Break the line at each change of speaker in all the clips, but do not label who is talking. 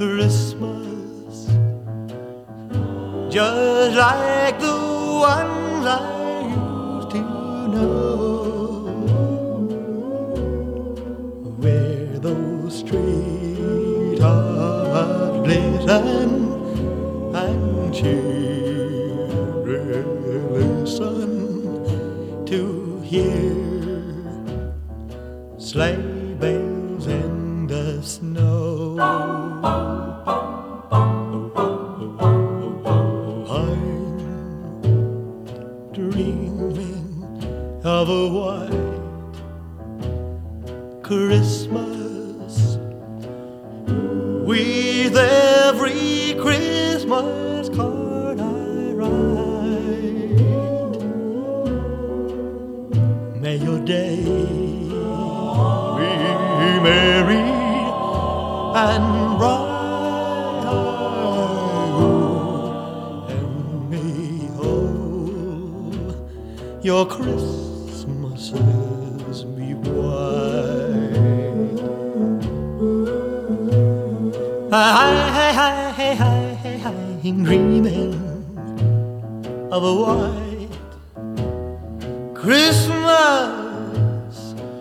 Christmas, just like the ones I used to know, where those streethearts glisten and cheerily listen to hear sleigh bells in the snow. I'm dreaming of a white Christmas, with every Christmas card I write. May your day be merry and bright, and may all your Christmases be white. I'm dreaming of a white Christmas,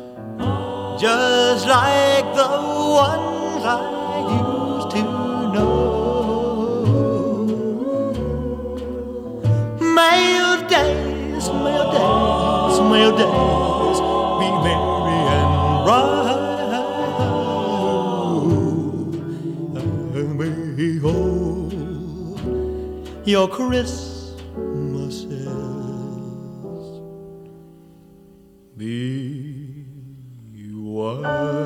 just like the ones I used to know. May your days, may your days, may your days be merry and bright, and may all your Christmases be white.